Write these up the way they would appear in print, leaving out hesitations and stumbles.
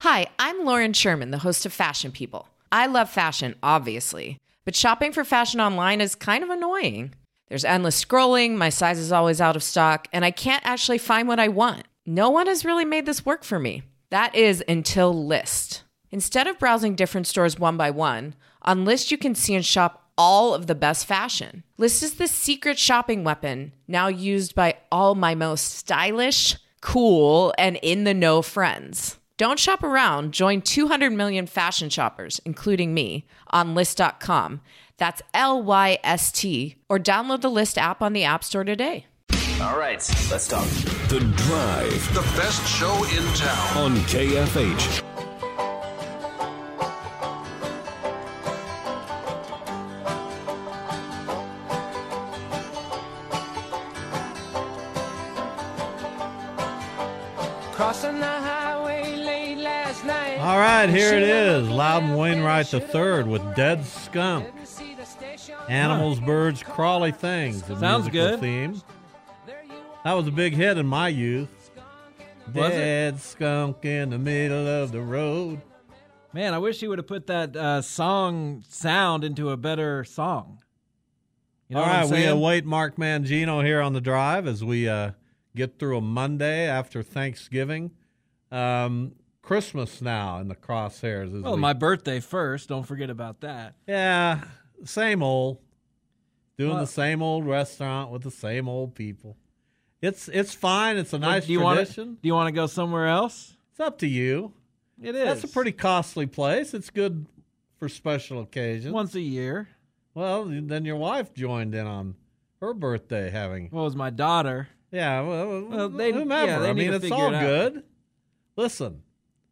Hi, I'm Lauren Sherman, the host of Fashion People. I love fashion, obviously, but shopping for fashion online is kind of annoying. There's endless scrolling, my size is always out of stock, and I can't actually find what I want. No one has really made this work for me. That is until Lyst. Instead of browsing different stores one by one, on Lyst you can see and shop all of the best fashion. Lyst is the secret shopping weapon now used by all my most stylish, cool, and in-the-know friends. Don't shop around. Join 200 million fashion shoppers, including me, on Lyst.com. That's Lyst, or download the Lyst app on the App Store today. All right, let's talk. The Drive. The best show in town. On KFH. Crossing the highway late last night. All right, here it is. Loudon Wainwright III with Dead Skunk. Animals, birds, crawly things. The Sounds musical good. Theme. That was a big hit in my youth. Was it? Dead skunk in the middle of the road. Man, I wish he would have put that song sound into a better song. You know All what I'm right, we saying? await Mark Mangino here on the drive as we get through a Monday after Thanksgiving. Christmas now in the crosshairs. As Well, my birthday first. Don't forget about that. Yeah, same old. Doing Well- the same old restaurant with the same old people. It's fine. It's a nice Do you tradition. want to go somewhere else? It's up to you. It is. That's a pretty costly place. It's good for special occasions. Once a year. Well, then your wife joined in on her birthday having. Well, it was my daughter. Yeah, well they- whomever. yeah, they I need mean, to it's figure all it out. good. Listen,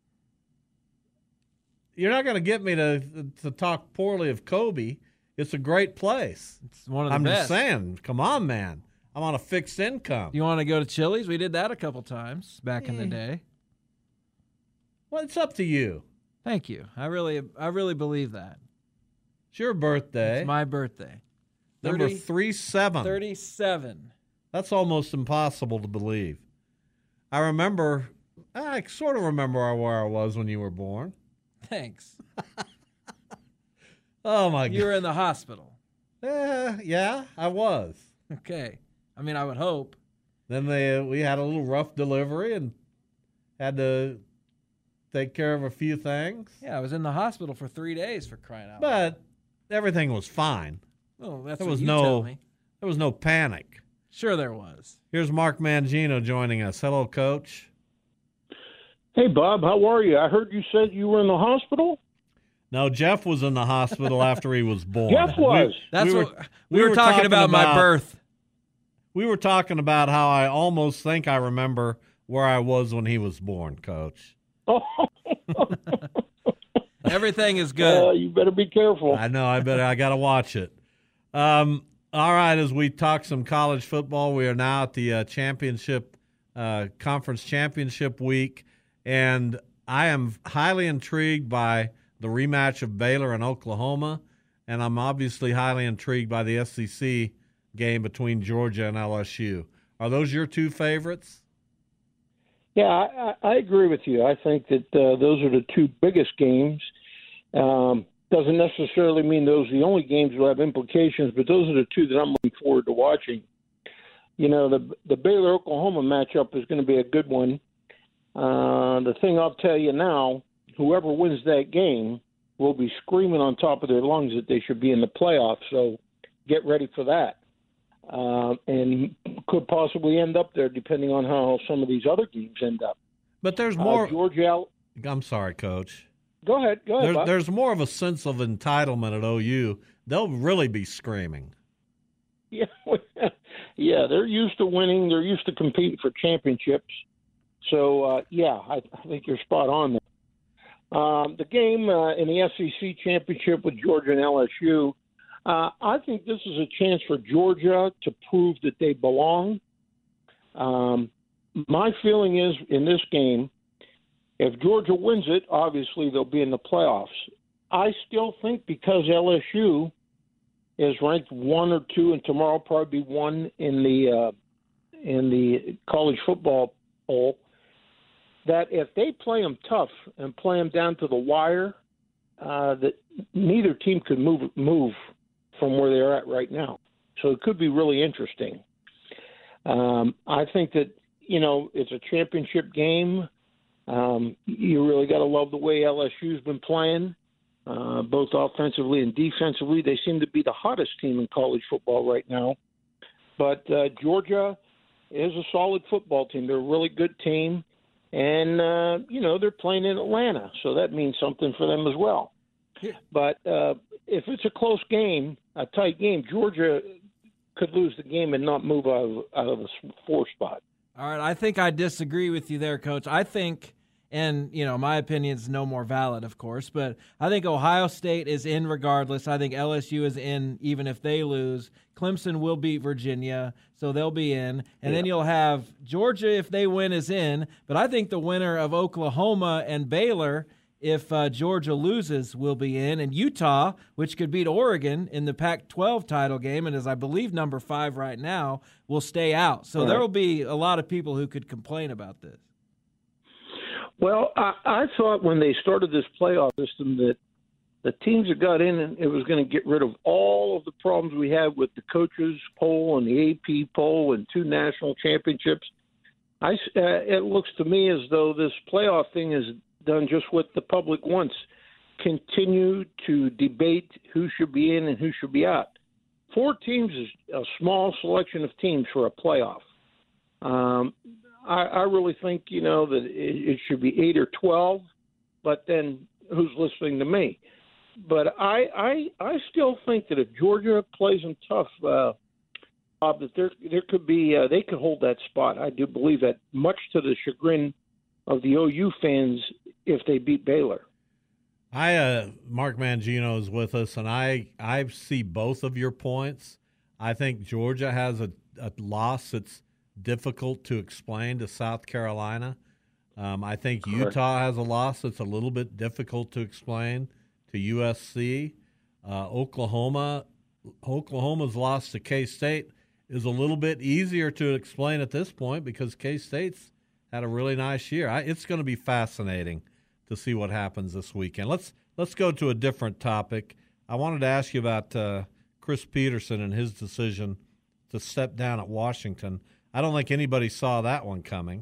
you're not going to get me to talk poorly of Kobe. It's a great place. It's one of the I'm best. just saying. Come on, man. I'm on a fixed income. You want to go to Chili's? We did that a couple times back in the day. Well, it's up to you. Thank you. I really believe that. It's your birthday. It's my birthday. Number 37. 37. That's almost impossible to believe. I sort of remember where I was when you were born. Thanks. Oh, my God. You were in the hospital. Yeah, I was. Okay. I mean, I would hope. Then we had a little rough delivery and had to take care of a few things. Yeah, I was in the hospital for 3 days for crying out loud. But everything was fine. Oh, that's There what was you tell no me. there was no panic. Sure there was. Here's Mark Mangino joining us. Hello, Coach. Hey, Bob, how are you? I heard you said you were in the hospital. No, Jeff was in the hospital after he was born. Jeff was. That's what we were talking about my birth. We were talking about how I almost think I remember where I was when he was born, Coach. Everything is good. You better be careful. I know. I got to watch it. All right. As we talk some college football, we are now at the conference championship week, and I am highly intrigued by the rematch of Baylor and Oklahoma, and I'm obviously highly intrigued by the SEC game between Georgia and LSU. Are those your two favorites? Yeah, I agree with you. I think that those are the two biggest games. Doesn't necessarily mean those are the only games will have implications, but those are the two that I'm looking forward to watching. You know, the Baylor-Oklahoma matchup is going to be a good one. The thing I'll tell you now, whoever wins that game will be screaming on top of their lungs that they should be in the playoffs, so get ready for that. And could possibly end up there depending on how some of these other games end up. But there's more. Georgia. I'm sorry, Coach. Go ahead. Bob. There's more of a sense of entitlement at OU. They'll really be screaming. Yeah, yeah, they're used to winning. They're used to competing for championships. So, I think you're spot on there. The game in the SEC championship with Georgia and LSU, I think this is a chance for Georgia to prove that they belong. My feeling is in this game, if Georgia wins it, obviously they'll be in the playoffs. I still think because LSU is ranked 1 or 2, and tomorrow will probably be 1 in the college football poll, that if they play them tough and play them down to the wire, that neither team could move from where they're at right now. So it could be really interesting. I think that, it's a championship game. You really got to love the way LSU's been playing, both offensively and defensively. They seem to be the hottest team in college football right now. But Georgia is a solid football team. They're a really good team. And, they're playing in Atlanta, so that means something for them as well. Yeah. But if it's a close game, a tight game, Georgia could lose the game and not move out of the 4 spot. All right, I think I disagree with you there, Coach. I think, and, my opinion is no more valid, of course, but I think Ohio State is in regardless. I think LSU is in even if they lose. Clemson will beat Virginia, so they'll be in. And then you'll have Georgia, if they win, is in. But I think the winner of Oklahoma and Baylor, if Georgia loses, will be in. And Utah, which could beat Oregon in the Pac-12 title game, and is, I believe, number 5 right now, will stay out. So there will be a lot of people who could complain about this. Well, I thought when they started this playoff system that the teams that got in, and it was going to get rid of all of the problems we had with the coaches poll and the AP poll and 2 national championships. It looks to me as though this playoff thing is done just what the public wants. Continue to debate who should be in and who should be out. 4 teams is a small selection of teams for a playoff. I really think, that it should be 8 or 12, but then who's listening to me? But I still think that if Georgia plays them tough, that there could be they could hold that spot. I do believe that, much to the chagrin of the OU fans if they beat Baylor. Mark Mangino is with us, and I see both of your points. I think Georgia has a loss that's difficult to explain to South Carolina. I think Utah has a loss that's a little bit difficult to explain to USC. Oklahoma's loss to K-State is a little bit easier to explain at this point because K-State's had a really nice year. It's going to be fascinating to see what happens this weekend. Let's go to a different topic. I wanted to ask you about Chris Peterson and his decision to step down at Washington. I don't think anybody saw that one coming.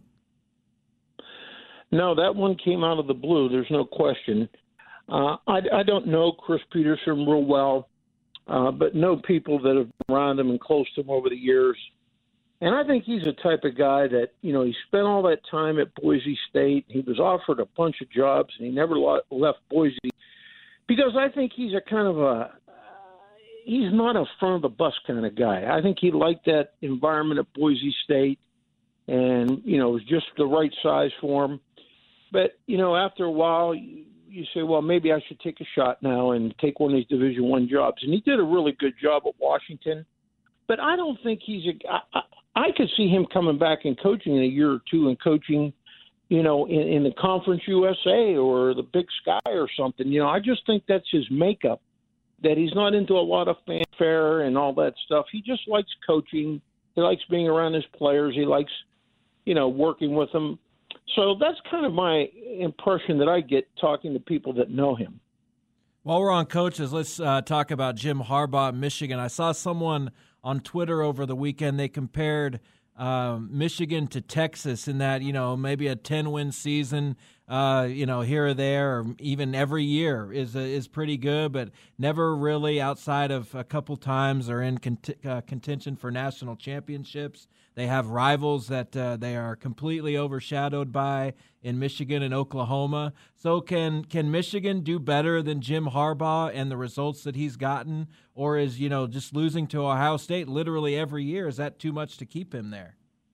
No, that one came out of the blue. There's no question. I don't know Chris Peterson real well, but know people that have been around him and close to him over the years. And I think he's the type of guy that, he spent all that time at Boise State. He was offered a bunch of jobs, and he never left Boise because I think he's a kind of he's not a front-of-the-bus kind of guy. I think he liked that environment at Boise State, and, it was just the right size for him. But, after a while, you say, well, maybe I should take a shot now and take one of these Division I jobs. And he did a really good job at Washington. But I don't think I could see him coming back and coaching in a year or two and coaching, in the Conference USA or the Big Sky or something. I just think that's his makeup, that he's not into a lot of fanfare and all that stuff. He just likes coaching. He likes being around his players. He likes, working with them. So that's kind of my impression that I get talking to people that know him. While we're on coaches, let's talk about Jim Harbaugh at Michigan. I saw someone on Twitter over the weekend. They compared Michigan to Texas in that, maybe a 10-win season, here or there, or even every year is pretty good, but never really outside of a couple times are in contention for national championships. They have rivals that they are completely overshadowed by in Michigan and Oklahoma. So can Michigan do better than Jim Harbaugh and the results that he's gotten? Or is, just losing to Ohio State literally every year, is that too much to keep him there?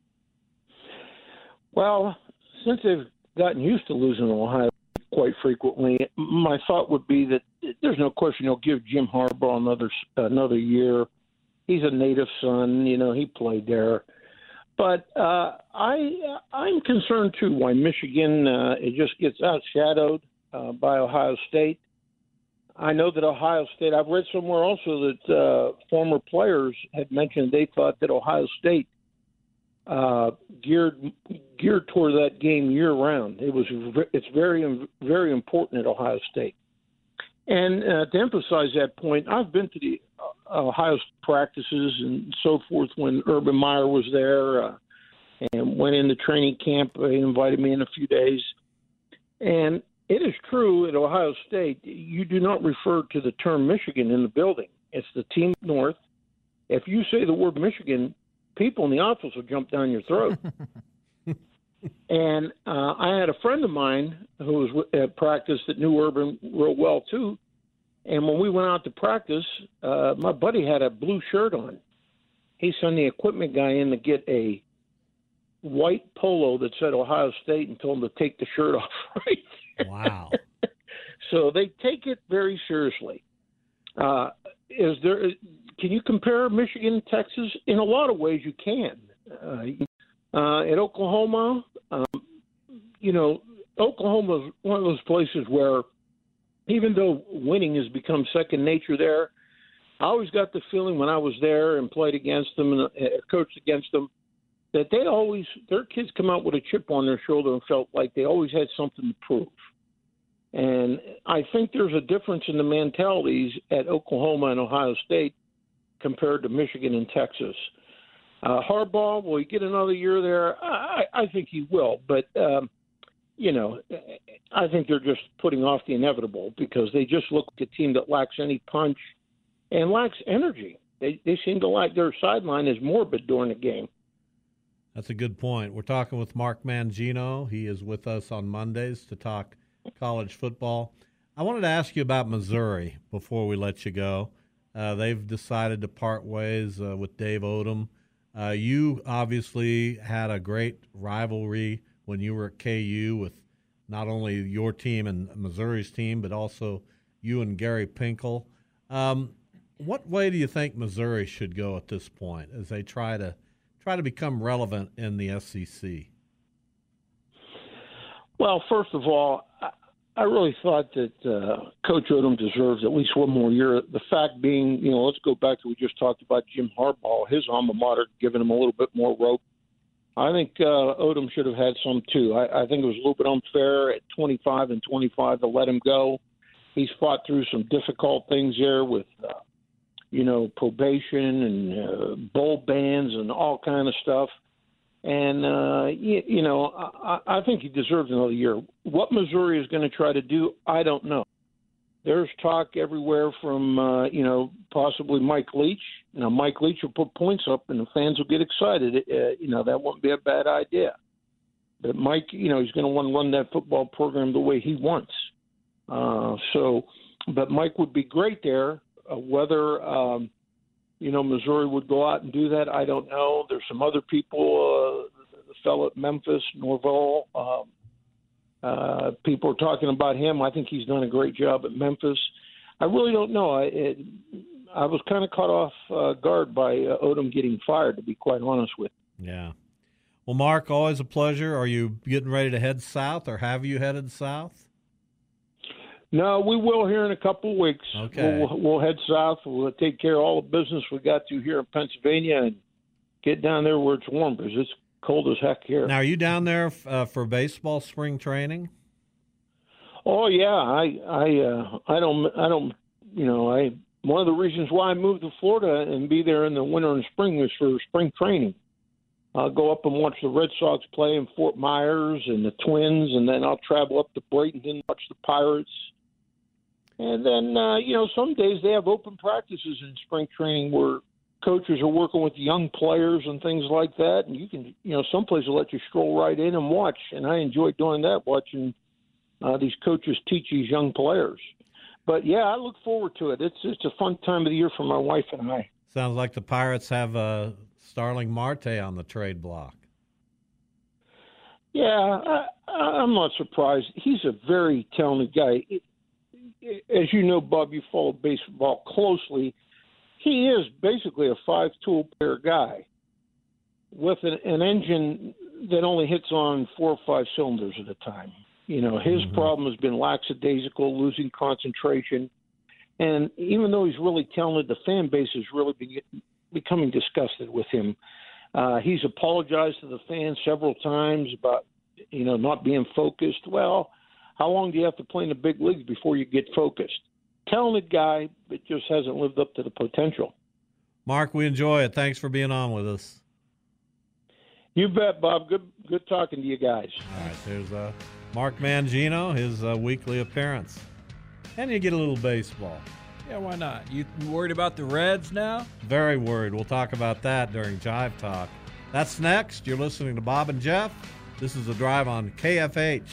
Well, since they've gotten used to losing to Ohio quite frequently, my thought would be that there's no question he'll give Jim Harbaugh another year. He's a native son, he played there. But I'm concerned, too, why Michigan it just gets outshadowed by Ohio State. I know that Ohio State – I've read somewhere also that former players had mentioned they thought that Ohio State geared toward that game year round. It's very, very important at Ohio State. And to emphasize that point, I've been to the Ohio State practices and so forth when Urban Meyer was there, and went into training camp. They invited me in a few days. And it is true at Ohio State, you do not refer to the term Michigan in the building. It's the team north. If you say the word Michigan, people in the office will jump down your throat. And I had a friend of mine who was at practice that knew Urban real well, too. And when we went out to practice, my buddy had a blue shirt on. He sent the equipment guy in to get a white polo that said Ohio State and told him to take the shirt off right there. Wow. So they take it very seriously. Can you compare Michigan and Texas? In a lot of ways you can. At Oklahoma, Oklahoma is one of those places where even though winning has become second nature there, I always got the feeling when I was there and played against them and coached against them that their kids come out with a chip on their shoulder and felt like they always had something to prove. And I think there's a difference in the mentalities at Oklahoma and Ohio State compared to Michigan and Texas. Harbaugh, will he get another year there? I think he will. But, I think they're just putting off the inevitable because they just look like a team that lacks any punch and lacks energy. They seem to like their sideline is morbid during the game. That's a good point. We're talking with Mark Mangino. He is with us on Mondays to talk college football. I wanted to ask you about Missouri before we let you go. They've decided to part ways with Dave Odom. You obviously had a great rivalry when you were at KU with not only your team and Missouri's team, but also you and Gary Pinkel. What way do you think Missouri should go at this point as they try to become relevant in the SEC? Well, first of all, I really thought that Coach Odom deserves at least one more year. The fact being, let's go back to what we just talked about Jim Harbaugh, his alma mater, giving him a little bit more rope. I think Odom should have had some too. I think it was a little bit unfair at 25 and 25 to let him go. He's fought through some difficult things there with, probation and bowl bans and all kind of stuff. And, I think he deserves another year. What Missouri is going to try to do, I don't know. There's talk everywhere from, possibly Mike Leach. Mike Leach will put points up and the fans will get excited. That wouldn't be a bad idea. But Mike, he's going to want to run that football program the way he wants. But Mike would be great there. Whether Missouri would go out and do that, I don't know. There's some other people, the fellow at Memphis, Norvell, people are talking about him. I think he's done a great job at Memphis. I really don't know. I was kind of caught off guard by Odom getting fired, to be quite honest with you. Yeah. Well, Mark, always a pleasure. Are you getting ready to head south, or have you headed south? No, we will here in a couple of weeks. Okay. We'll head south. We'll take care of all the business we got to here in Pennsylvania and get down there where it's warm because it's cold as heck here. Now, are you down there for baseball spring training? Oh yeah, I don't. One of the reasons why I moved to Florida and be there in the winter and spring is for spring training. I'll go up and watch the Red Sox play in Fort Myers and the Twins, and then I'll travel up to Bradenton and watch the Pirates. And then, some days they have open practices in spring training where coaches are working with young players and things like that. And you can, some places will let you stroll right in and watch. And I enjoy doing that, watching these coaches teach these young players. But, yeah, I look forward to it. It's a fun time of the year for my wife and I. Sounds like the Pirates have Starling Marte on the trade block. Yeah, I'm not surprised. He's a very talented guy. As you know, Bob, you follow baseball closely. He is basically a five-tool player guy with an engine that only hits on 4 or 5 cylinders at a time. His problem has been lackadaisical, losing concentration. And even though he's really talented, the fan base is really becoming disgusted with him. He's apologized to the fans several times about, not being focused. Well, how long do you have to play in the big leagues before you get focused? Talented guy, but just hasn't lived up to the potential. Mark, we enjoy it. Thanks for being on with us. You bet, Bob. Good talking to you guys. All right, there's Mark Mangino, his weekly appearance. And you get a little baseball. Yeah, why not? You worried about the Reds now? Very worried. We'll talk about that during Jive Talk. That's next. You're listening to Bob and Jeff. This is The Drive on KFH.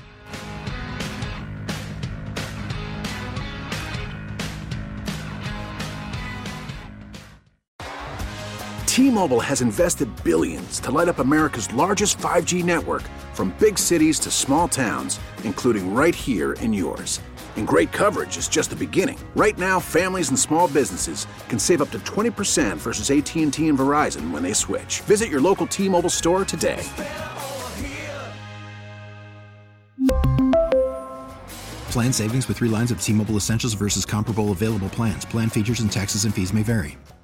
T-Mobile has invested billions to light up America's largest 5G network, from big cities to small towns, including right here in yours. And great coverage is just the beginning. Right now, families and small businesses can save up to 20% versus AT&T and Verizon when they switch. Visit your local T-Mobile store today. Plan savings with 3 lines of T-Mobile Essentials versus comparable available plans. Plan features and taxes and fees may vary.